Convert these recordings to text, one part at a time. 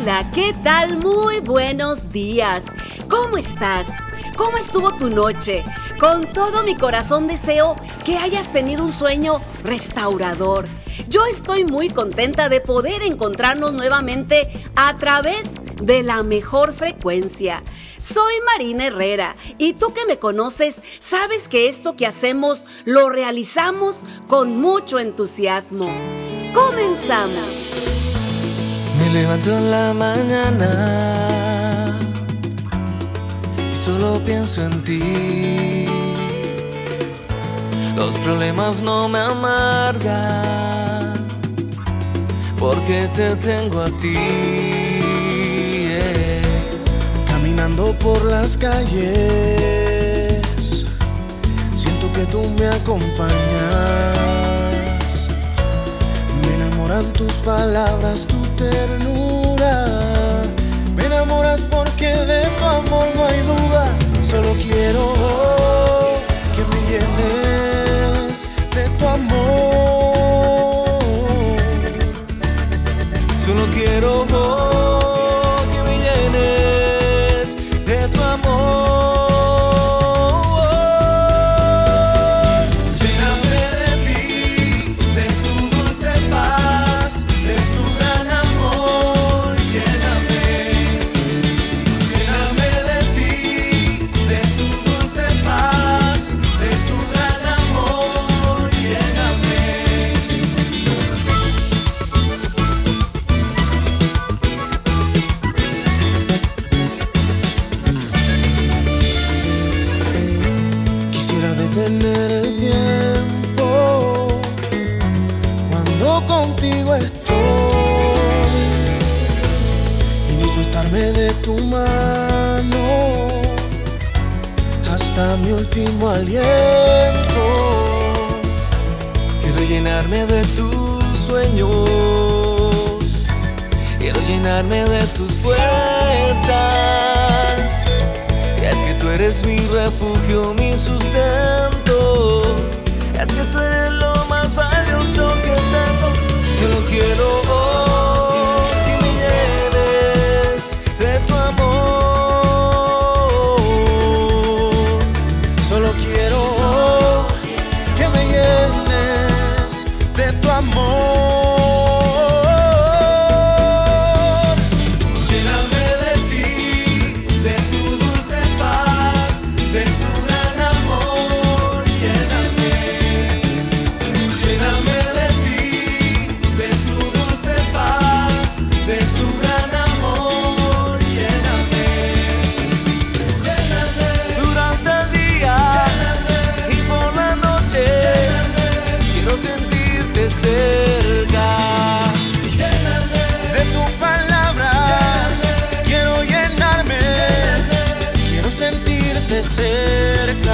Hola, ¿qué tal? Muy buenos días. ¿Cómo estás? ¿Cómo estuvo tu noche? Con todo mi corazón deseo que hayas tenido un sueño restaurador. Yo estoy muy contenta de poder encontrarnos nuevamente a través de la mejor frecuencia. Soy Marina Herrera y tú que me conoces sabes que esto que hacemos lo realizamos con mucho entusiasmo. ¡Comenzamos! Me levanto en la mañana y solo pienso en ti. Los problemas no me amargan porque te tengo a ti. Caminando por las calles, siento que tú me acompañas. Me enamoran tus palabras, tu ternura. Me enamoras porque de tu amor no hay duda. Solo quiero que me llenes de tu amor. Solo quiero que me llenes de tu amor. Lléname de ti, de tu dulce paz, de tu gran amor. Lléname de ti, de tu dulce paz, de tu gran amor. Lléname. Quisiera detener el tiempo cuando contigo estoy y no soltarme de tu mano hasta mi último aliento. Quiero llenarme de tus sueños, quiero llenarme de tus fuerzas. Y es que tú eres mi refugio, mi sustento. Es que tú eres lo más valioso que tengo. Solo quiero que me llenes de tu amor. Solo quiero que me llenes de tu amor. Lléname de ti, de tu dulce paz, de tu gran amor. Lléname de ti, de tu dulce paz, de tu gran amor. Lléname durante el día y por la noche. Quiero sentirte cerca. De tu palabra quiero llenarme. Quiero sentirte cerca.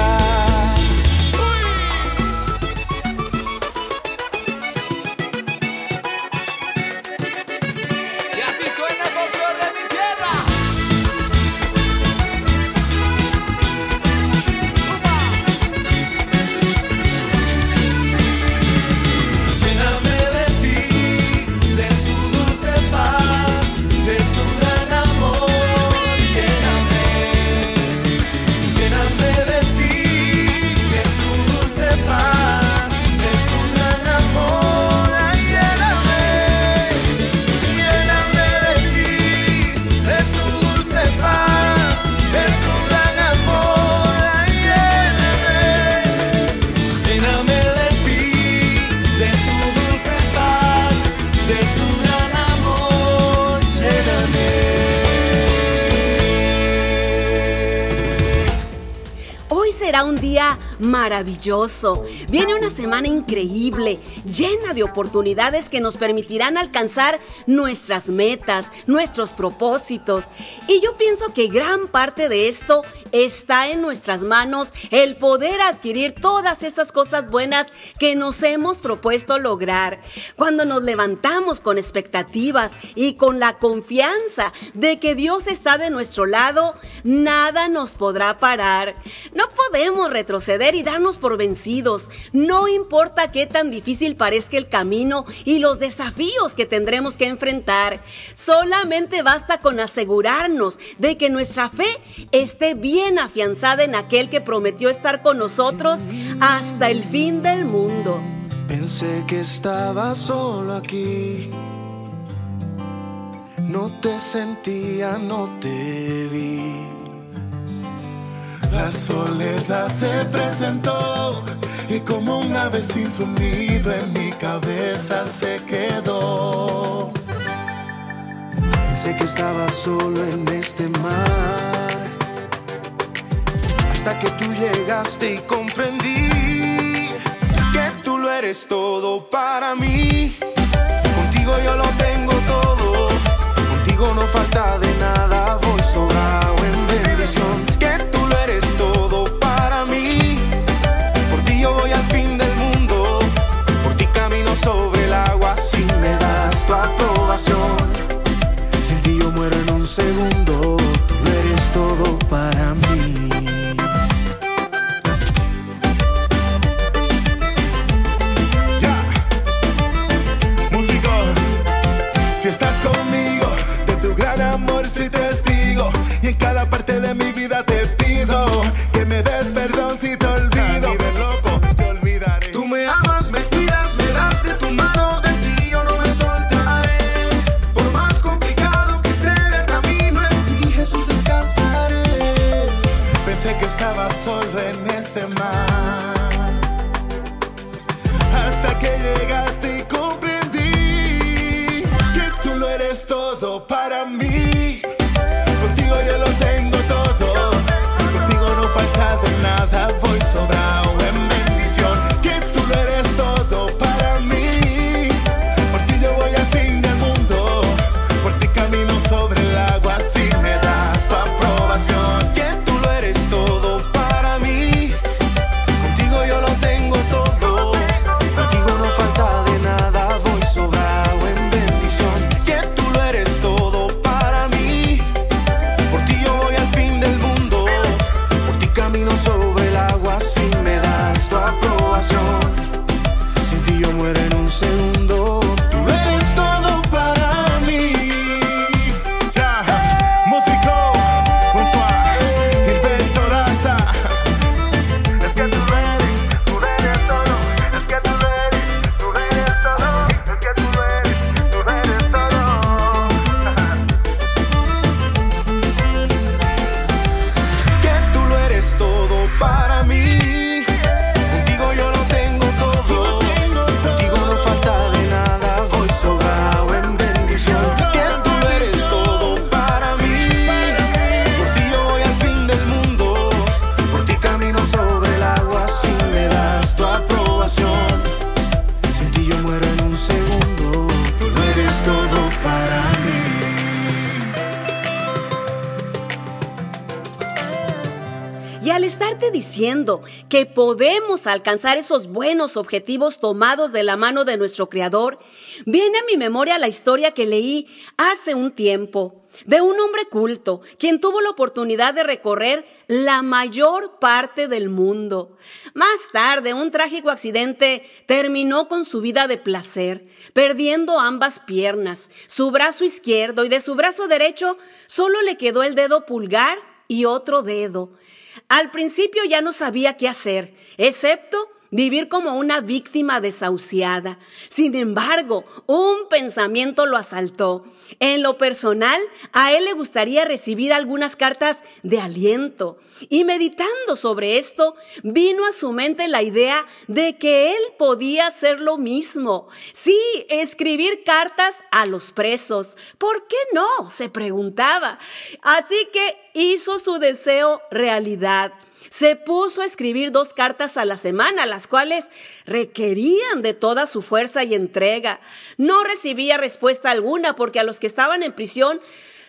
Y así suena el folclore de mi tierra. Lléname de ti, de tu dulce paz, de tu gran amor. Lléname de ti, de tu dulce paz, de tu gran amor. Ay, lléname de ti, de tu dulce paz, de tu gran amor. Ay, lléname de ti, de tu dulce paz, de tu gran amor. Lléname. Hoy será un día maravilloso. Viene una semana increíble, llena de oportunidades que nos permitirán alcanzar nuestras metas, nuestros propósitos. Y yo pienso que gran parte de esto está en nuestras manos, el poder adquirir todas esas cosas buenas que nos hemos propuesto lograr. Cuando nos levantamos con expectativas y con la confianza de que Dios está de nuestro lado, nada nos podrá parar. No podemos podemos retroceder y darnos por vencidos. No importa qué tan difícil parezca el camino y los desafíos que tendremos que enfrentar. Solamente basta con asegurarnos de que nuestra fe esté bien afianzada en aquel que prometió estar con nosotros hasta el fin del mundo. Pensé que estaba solo aquí. No te sentía, no te vi. La soledad se presentó y como un ave sin su nido en mi cabeza se quedó. Pensé que estaba solo en este mar, hasta que tú llegaste y comprendí que tú lo eres todo para mí. Contigo yo lo tengo todo, contigo no falta de nada, voy sobrado en bendición. Que tú lo eres todo para mí, por ti yo voy al fin del mundo, por ti camino sobre el agua si me das tu aprobación. Sin ti yo muero en un segundo, tú lo eres todo para mí. Músico, si estás conmigo, de tu gran amor soy testigo, y en cada parte de mi vida te pido que me des perdón si te olvido. Ni loco te olvidaré. Tú me amas, me cuidas, me das de tu mano, de ti yo no me soltaré. Por más complicado que sea el camino, en ti Jesús descansaré. Pensé que estaba solo en este mar, hasta que llegaste y comprendí que tú lo eres todo para mí. Contigo yo lo tengo todo, contigo no falta de nada, voy sobrado en bendición. Que tú lo eres todo para mí, por ti yo voy al fin del mundo, por ti camino sobre el agua si me das tu aprobación. Que tú lo eres todo para mí, contigo yo lo tengo todo, contigo no falta de nada, voy sobrado en bendición. Que tú lo eres todo para mí, por ti yo voy al fin del mundo, por ti camino sobre el agua si me das tu aprobación. Sin ti yo muero en un segundo, tú eres todo para mí. Yeah. Músico, junto a Gilberto Daza. Es que tú eres todo, es que tú eres todo, es que tú eres todo. Que tú lo eres todo para mí, contigo yo lo tengo todo, contigo no falta de nada, voy sobrado en bendición. Que tú lo eres todo para mí, por ti yo voy al fin del mundo, por ti camino sobre el agua si me das tu aprobación. Sin ti yo muero en un segundo, tú lo eres todo para mí. Y al estarte diciendo que podemos alcanzar esos buenos objetivos tomados de la mano de nuestro Creador, viene a mi memoria la historia que leí hace un tiempo de un hombre culto, quien tuvo la oportunidad de recorrer la mayor parte del mundo. Más tarde, un trágico accidente terminó con su vida de placer, perdiendo ambas piernas, su brazo izquierdo, y de su brazo derecho solo le quedó el dedo pulgar y otro dedo. Al principio ya no sabía qué hacer, excepto vivir como una víctima desahuciada. Sin embargo, un pensamiento lo asaltó. En lo personal, a él le gustaría recibir algunas cartas de aliento. Y meditando sobre esto, vino a su mente la idea de que él podía hacer lo mismo. Sí, escribir cartas a los presos. ¿Por qué no?, se preguntaba. Así que hizo su deseo realidad. Se puso a escribir 2 cartas a la semana, las cuales requerían de toda su fuerza y entrega. No recibía respuesta alguna porque a los que estaban en prisión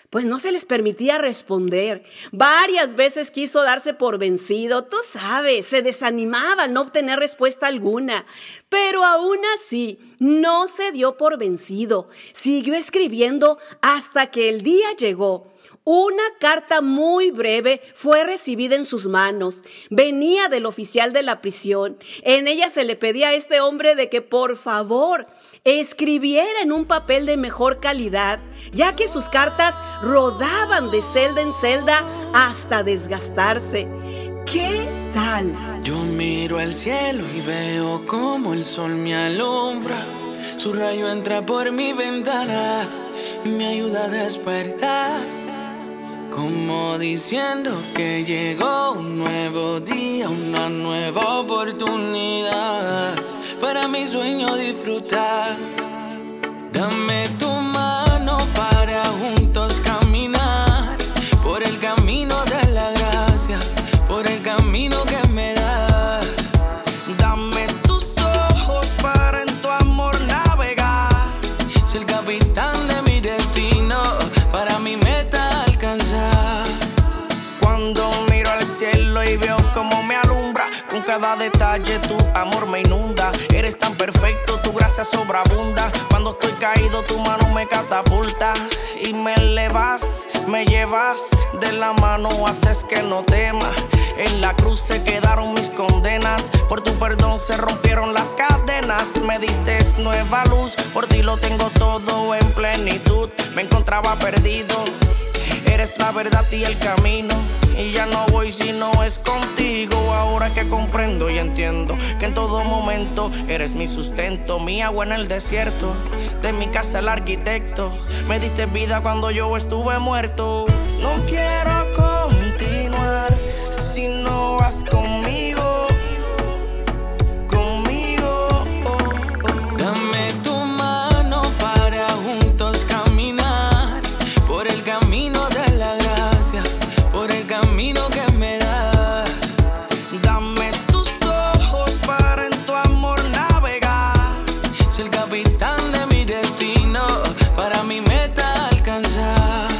pues no se les permitía responder. Varias veces quiso darse por vencido, tú sabes, se desanimaba al no obtener respuesta alguna. Pero aún así, no se dio por vencido. Siguió escribiendo hasta que el día llegó. Una carta muy breve fue recibida en sus manos. Venía del oficial de la prisión. En ella se le pedía a este hombre de que por favor escribiera en un papel de mejor calidad, ya que sus cartas rodaban de celda en celda hasta desgastarse. ¿Qué tal? Yo miro al cielo y veo como el sol me alumbra. Su rayo entra por mi ventana y me ayuda a despertar, como diciendo que llegó un nuevo día, una nueva oportunidad para mi sueño disfrutar. Dame tu mano para juntos caminar por el camino de la gracia, por el camino que me das. Dame tus ojos para en tu amor navegar, ser el capitán de mi destino, para mi meta alcanzar. Cuando miro al cielo y veo cómo me alumbra, con cada detalle tu amor me inunda. Eres tan perfecto, tu gracia sobreabunda. Cuando estoy caído tu mano me catapulta y me elevas, me llevas de la mano, haces que no tema. En la cruz se quedaron mis condenas, por tu perdón se rompieron las cadenas. Me diste nueva luz, por ti lo tengo todo en plenitud. Me encontraba perdido, eres la verdad y el camino, y ya no voy si no es contigo. Ahora que comprendo y entiendo que en todo momento eres mi sustento, mi agua en el desierto, de mi casa el arquitecto. Me diste vida cuando yo estuve muerto. No quiero continuar si no vas conmigo, conmigo. Dame tu mano para juntos caminar por el camino de la gracia, por el camino que me das. Dame tus ojos para en tu amor navegar, Ser el capitán de mi destino, para mi meta alcanzar.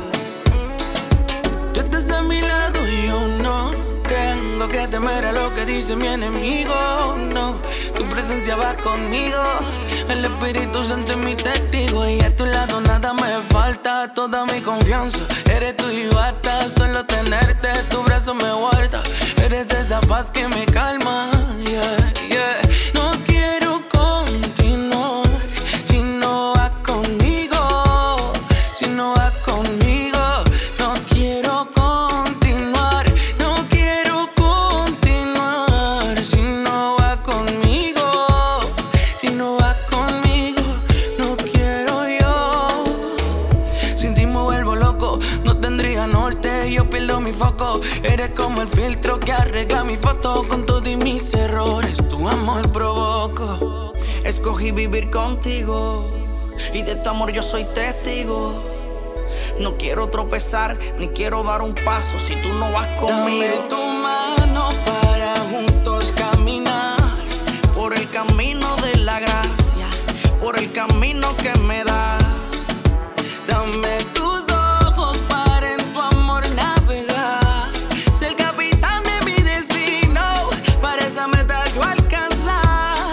Tú estás a mi lado y yo no tengo que temer a lo que dice mi enemigo. No, tu presencia va conmigo, el Espíritu Santo es mi testigo, y a tu lado nada me falta. Toda mi confianza eres tú y basta. Solo tenerte, tu brazo me guarda. Eres esa paz que me calma, yeah, yeah. No quiero continuar si no vas conmigo, si no vas conmigo. No quiero continuar, no quiero continuar si no vas conmigo, si no vas conmigo. No quiero yo, sin ti me vuelvo loco, no tendría norte, yo pierdo mi foco. Eres como el filtro que arregla mi foto, con todos y mis errores tu amor provoco. escogí vivir contigo y de tu amor yo soy testigo. No quiero tropezar ni quiero dar un paso si tú no vas conmigo. Dame tu mano para juntos caminar por el camino de la gracia, por el camino que me das. Dame tus ojos para en tu amor navegar, ser el capitán de mi destino, para esa meta yo alcanzar.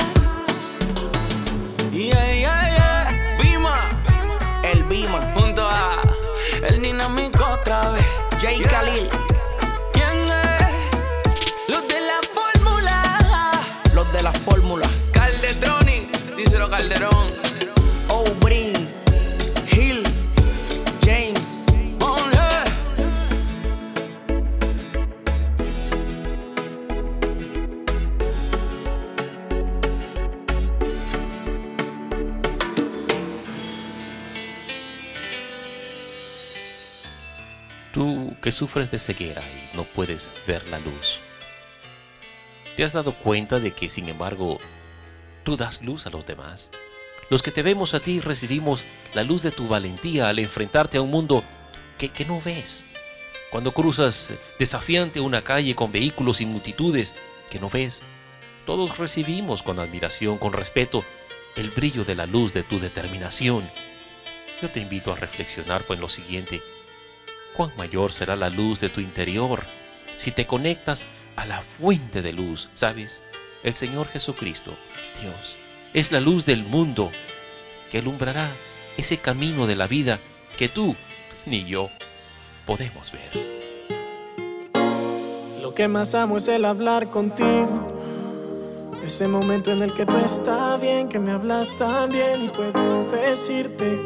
Yeah, yeah, yeah. Bima, El Bima, junto a el dinámico otra vez. Jay Khalil, ¿Quién es? Los de la fórmula. los de la fórmula. Calderoni, díselo Calderón. Oh, Breeze, Hill, James. Tú que sufres de ceguera y no puedes ver la luz, ¿te has dado cuenta de que, sin embargo, tú das luz a los demás? Los que te vemos a ti recibimos la luz de tu valentía al enfrentarte a un mundo que no ves. Cuando cruzas desafiante una calle con vehículos y multitudes que no ves, todos recibimos con admiración, con respeto, el brillo de la luz de tu determinación. Yo te invito a reflexionar en lo siguiente. ¿Cuán mayor será la luz de tu interior si te conectas a la fuente de luz? ¿Sabes? El Señor Jesucristo, Dios, es la luz del mundo que alumbrará ese camino de la vida que tú ni yo podemos ver. Lo que más amo es el hablar contigo. Ese momento en el que tú estás bien, que me hablas tan bien y puedo decirte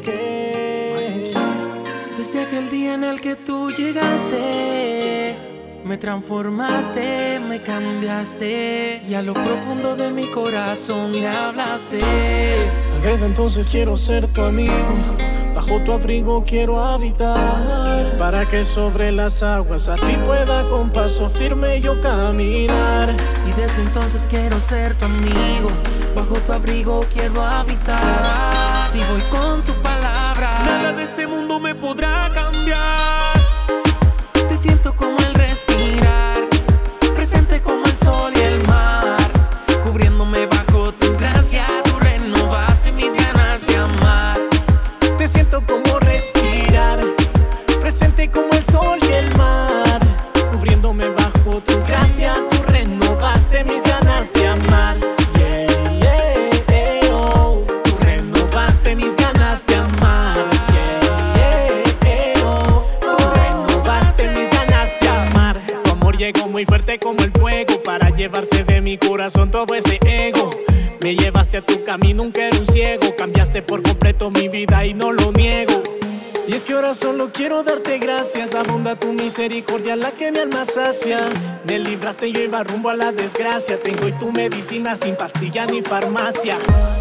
que desde aquel día en el que tú llegaste, me transformaste, me cambiaste y a lo profundo de mi corazón me hablaste. Desde entonces quiero ser tu amigo, bajo tu abrigo quiero habitar, para que sobre las aguas a ti pueda con paso firme yo caminar. Y desde entonces quiero ser tu amigo, bajo tu abrigo quiero habitar. Si voy con tu palabra, nada de este mundo me podrá cambiar. Te siento como el respirar, presente como el sol y el mar, cubriéndome bajo tu gracia. Tú renovaste mis ganas de amar. Te siento como respirar, presente como el sol y el mar, cubriéndome bajo tu gracia. Tú renovaste mis ganas de amar. Yeah, yeah, oh. Tú renovaste mis ganas de amar. Yeah, yeah, oh. Tú renovaste mis ganas de amar. Tu amor llegó muy fuerte como el fuego para llevarse de mi corazón todo ese ego. Me llevaste a tu camino, nunca era un ciego. Cambiaste por completo mi vida y no lo niego. Y es que ahora solo quiero darte gracias. Abunda tu misericordia, la que mi alma sacia. Me libraste y yo iba rumbo a la desgracia. Tengo hoy tu medicina sin pastilla ni farmacia.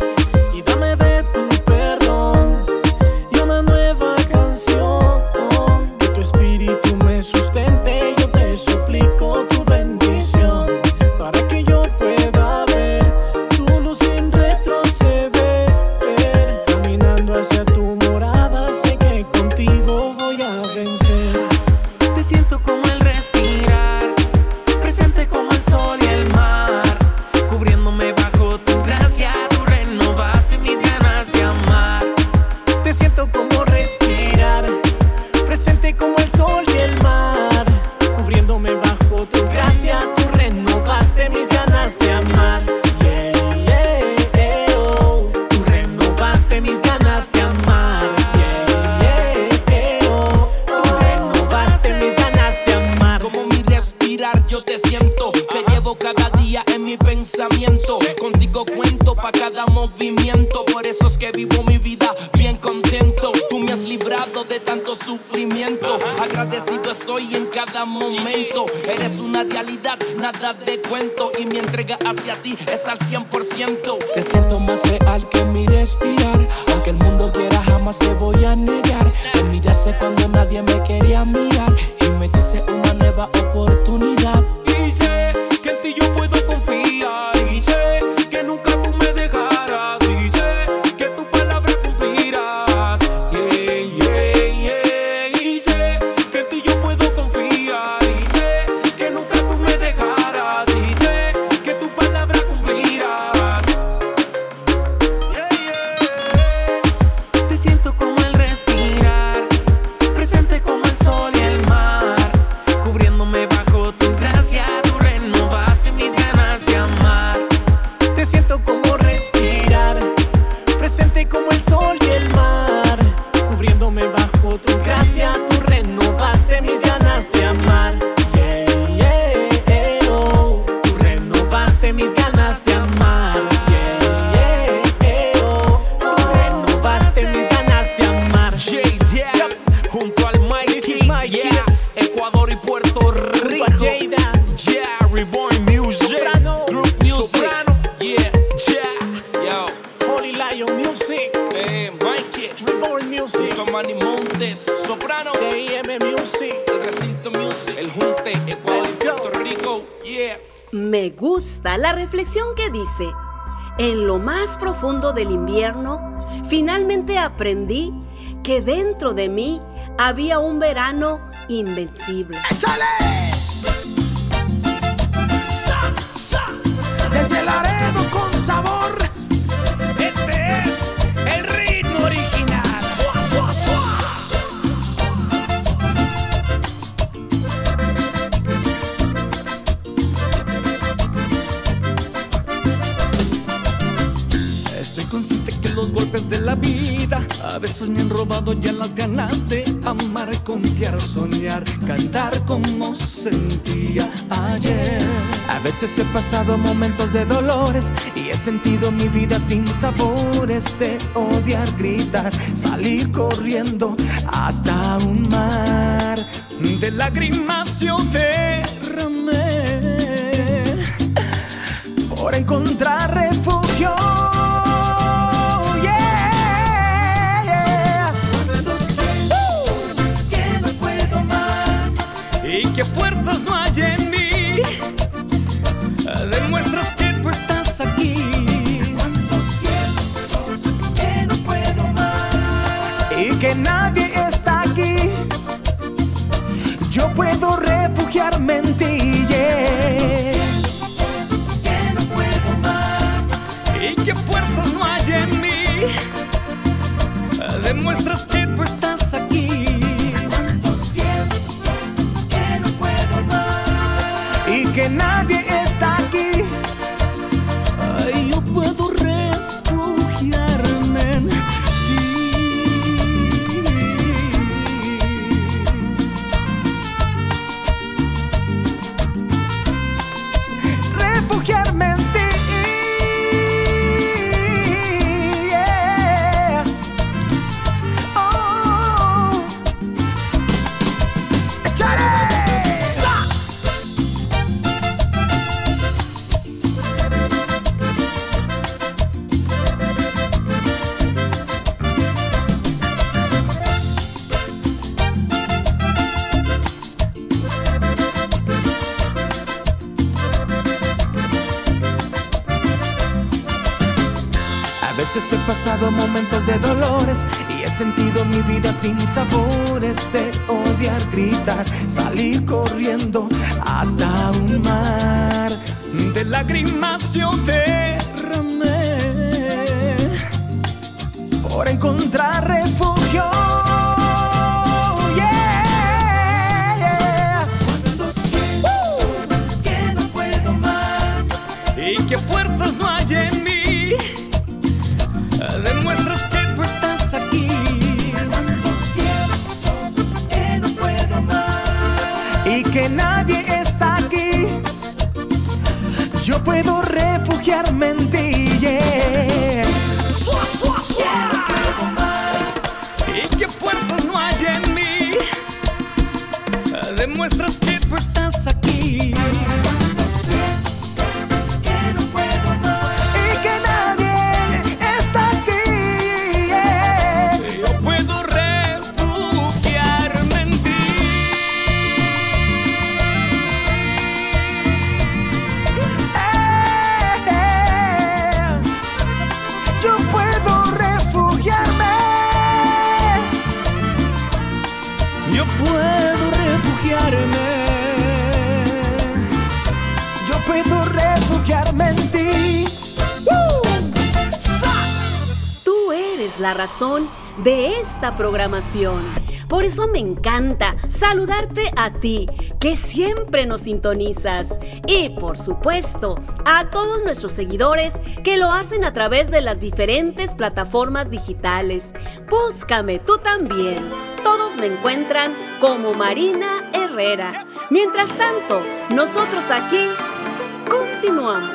Y dame de tu perdón y una nueva canción. Que tu espíritu me sustente. Yo te suplico tu bendición, para que yo pueda ver tu luz sin retroceder. Caminando hacia tu morada, sé que contigo voy a vencer. Te siento como el respirar, presente como el sol y el mar, cubriéndome bajo tu gracia. Tú renovaste mis ganas de amar. Te siento como respirar, presente como el sol y el mar, cubriéndome bajo tu gracia. Tú renovaste mis ganas de amar. Yeah, yeah, oh. Tú renovaste mis ganas de amar. Yeah, yeah, oh. Tú renovaste mis ganas de amar. Como mi respirar yo te siento, te llevo cada día en mi pensamiento. Contigo cuento pa' cada movimiento, por eso es que vivo mi vida bien contento. Tú me has librado de tanto sufrimiento, agradecido estoy en cada momento. Eres una realidad, nada de cuento, y mi entrega hacia ti es al 100%. Te siento más real que mi respirar, aunque el mundo quiera jamás te voy a negar. Te miré hace cuando nadie me quería mirar y me dice una nueva oportunidad. Y sé que en ti yo puedo confiar, y sé que nunca tú me dejarás, y sé que tu palabra cumplirás. Yeah, yeah, yeah. Y sé que en ti yo puedo confiar, y sé que nunca tú me dejarás, y sé que tu palabra cumplirás. Yeah, yeah. Te siento como el respirar, presente como el sol y el mar, cubriéndome bajo tu gracia. Tú renovaste mis ganas de amar. Te siento como respirar, presente como el sol y el mar, cubriéndome bajo tu gracia. Tú renovaste mis ganas de amar. Yeah, yeah, oh. Tú renovaste mis ganas de amar. Yeah, yeah, oh. Tú renovaste mis ganas de amar. J-Dan, junto al This is Mikey, Mikey. yeah. Ecuador y Puerto Rico. J-Dan. Yeah, Reborn Music, Soprano. Groove Music, Soprano. yeah, yeah, yo, Holy Lion Music, Mikey, Reborn Music, Tomani Montes, Soprano, JM Music. el Recinto Music, el Junte, Ecuador y Let's go. Puerto Rico, yeah. Me gusta la reflexión que dice: en lo más profundo del invierno, finalmente aprendí que dentro de mí había un verano invencible. Desde Laredo con sabor. Este es el ritmo original. vida. A veces me han robado ya las ganas de amar, confiar, soñar, cantar como sentía ayer. A veces he pasado momentos de dolores y he sentido mi vida sin sabores, de odiar, gritar, salir corriendo hasta un mar de lágrimas yo derramé por encontrar refugio. Y que fuerzas no hay en mí, demuestras que tú estás aquí. Cuando siento que no puedo más Y que nadie está aquí, yo puedo refugiarme en ti, yeah. que no puedo más Y que fuerzas no hay en mí, demuestras que tú estás aquí. Y que nadie está aquí, ay, yo puedo refugiarme en ti. Refugiarme en ti, yeah. Oh, échale. A veces he pasado momentos de dolores y he sentido mi vida sin sabores, de odiar, gritar, salir corriendo hasta un mar de lágrimas yo derramé por encontrar refugio. Cuando siento que no puedo más Y que fuerzas no hay en mí, demuestras que tú estás aquí. Cuando siento que no puedo más Y que nadie está aquí, yo puedo refugiarme en ti, yeah. que no puedo más Y que fuerzas no hay en mí, demuestras que tú estás aquí. Cuando siento que no puedo más Y que nadie está aquí, yeah. Yo puedo refugiarme en ti. Yo puedo refugiarme. Yo puedo refugiarme. Yo puedo refugiarme en ti. Tú eres la razón de esta programación. Por eso me encanta saludarte a ti, que siempre nos sintonizas. Y por supuesto, a todos nuestros seguidores que lo hacen a través de las diferentes plataformas digitales. Búscame tú también. Todos me encuentran como Marina Herrera. Mientras tanto, nosotros aquí continuamos.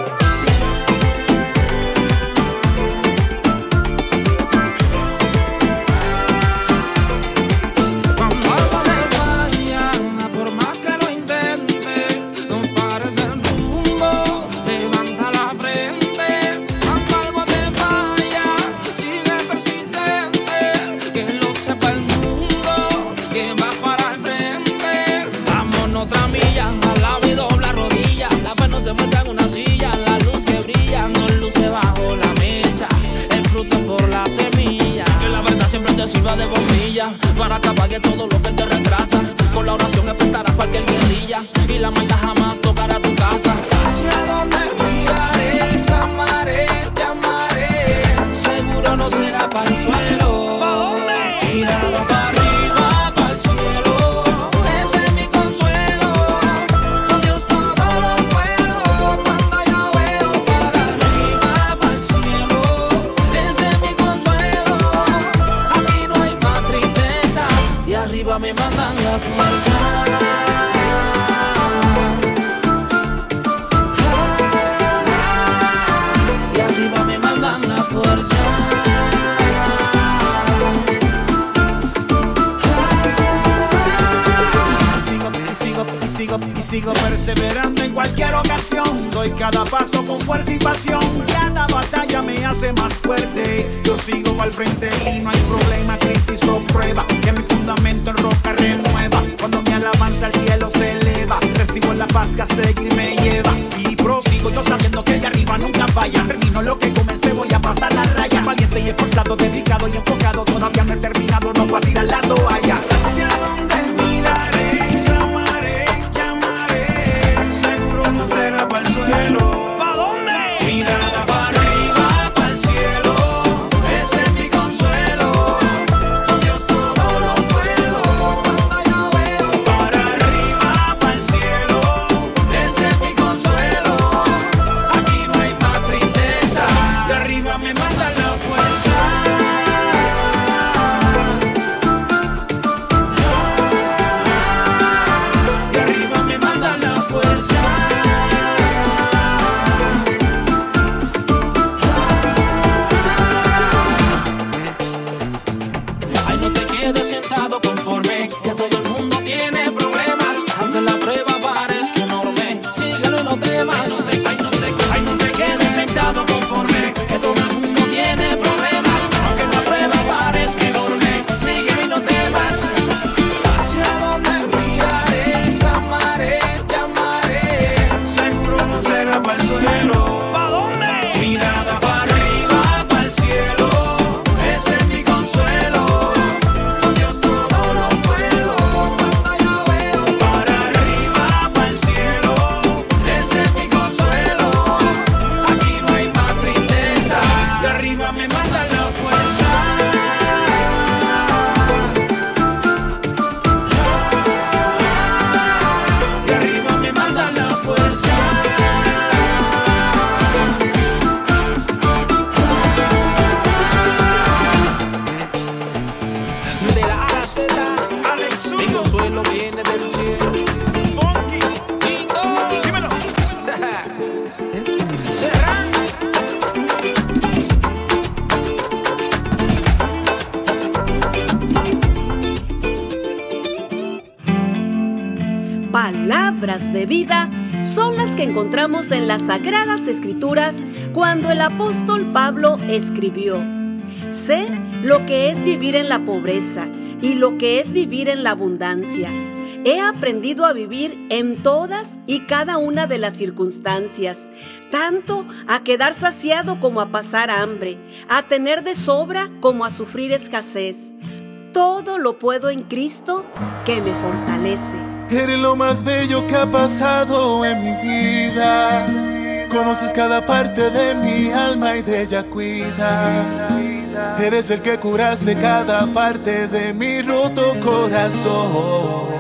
Sirva de bombilla para que apague todo lo que te retrasa. Con la oración enfrentarás cualquier guerrilla y la maldad jamás tocará tu casa. Hacia donde miraré, llamaré, llamaré. Seguro no será para el suelo. ¿Pa dónde? Miraré para arriba, para el cielo. Ese es mi consuelo. Con Dios todo lo puedo. Cuando yo veo para arriba, para el cielo. Ese es mi consuelo. me mandan la fuerza. Y arriba me mandan la fuerza. Y sigo perseverando en cualquier ocasión. Doy cada paso con fuerza y pasión. Cada batalla me hace más fuerte. Yo sigo al frente y no hay problema, crisis o prueba, que mi fundamento en roca renueva. Cuando mi alabanza al cielo se eleva, recibo la paz que a seguir me lleva. Y prosigo yo sabiendo que de arriba nunca falla. Termino lo que comencé, voy a pasar la raya. Valiente y esforzado, dedicado y enfocado. Todavía no he terminado, no voy a tirar la toalla. Hacia donde miraré, no será para el suelo. ¿Pa' dónde? Mirada para arriba, para el cielo. Ese es mi consuelo. Con Dios todo lo puedo. Cuando yo veo Para arriba, para el cielo. ese es mi consuelo. Aquí no hay más tristeza. De arriba me manda la fuerza. De arriba me manda la fuerza. Ay, no te quedes sentado conforme, que todo el mundo tiene problemas. Aunque la prueba parezca enorme, síguelo y no temas. Ay, no te quedes sentado conforme, Que todo el mundo tiene problemas. Aunque la prueba parezca enorme, síguelo y no temas. Hacia donde miraré, llamaré, llamaré. seguro no será para el suelo. ¿Pa' dónde? Mirada para arriba, para el cielo. Ese es mi consuelo. Con Dios todo lo puedo. Cuando yo veo Para arriba, para el cielo. ese es mi consuelo. Aquí no hay más tristeza. De arriba me manda la fuerza. De arriba me manda la fuerza. De la A a la Z, Alex mi consuelo viene del cielo. Funky. Tito, Dímelo. Serrán. Palabras de vida son las que encontramos en las Sagradas Escrituras cuando el apóstol Pablo escribió: sé lo que es vivir en la pobreza y lo que es vivir en la abundancia. He aprendido a vivir en todas y cada una de las circunstancias, tanto a quedar saciado como a pasar hambre, a tener de sobra como a sufrir escasez. Todo lo puedo en Cristo que me fortalece. Eres lo más bello que ha pasado en mi vida. Conoces cada parte de mi alma y de ella cuidas. Eres el que curaste cada parte de mi roto corazón.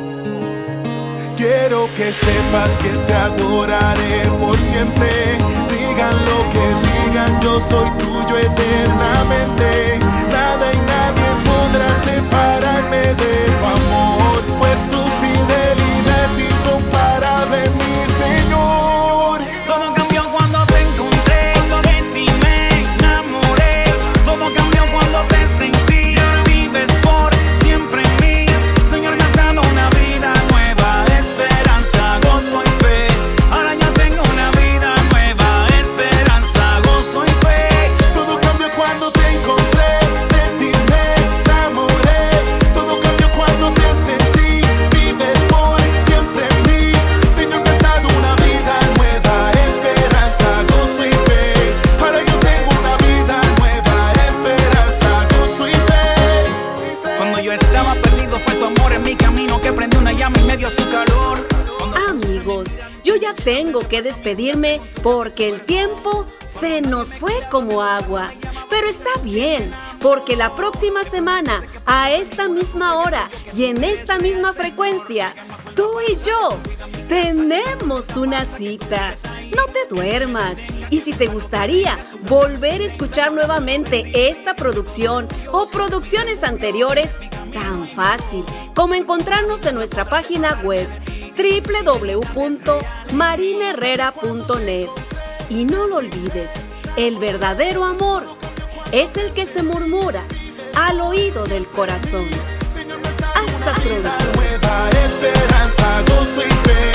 Quiero que sepas que te adoraré por siempre. Digan lo que digan, yo soy tuyo eternamente. Nada y nadie podrá separarme de tu amor, pues tu fidelidad es incomparable, mi Señor. Todo cambió cuando te encontré, de ti me enamoré. Todo cambió cuando te sentí, vives por siempre en mí. Señor, me has dado una vida nueva, esperanza, gozo y fe. Ahora yo tengo una vida nueva, esperanza, gozo y fe. Todo cambió cuando te encontré, de ti me enamoré. Todo cambió cuando te sentí, vives por siempre en mí. Señor, me has dado una vida nueva, esperanza, gozo y fe. Ahora yo tengo una vida nueva, esperanza, gozo y fe. Cuando yo estaba perdido fue tu amor en mi camino que prendió una llama y me dio su calor. Amigos, yo ya tengo que despedirme porque el tiempo se nos fue como agua. Pero está bien, porque la próxima semana, a esta misma hora y en esta misma frecuencia, tú y yo tenemos una cita. No te duermas. Y si te gustaría volver a escuchar nuevamente esta producción o producciones anteriores, tan fácil como encontrarnos en nuestra página web www.marineherrera.net. Y no lo olvides, el verdadero amor es el que se murmura al oído del corazón. Hasta pronto. Nueva esperanza, gozo y fe.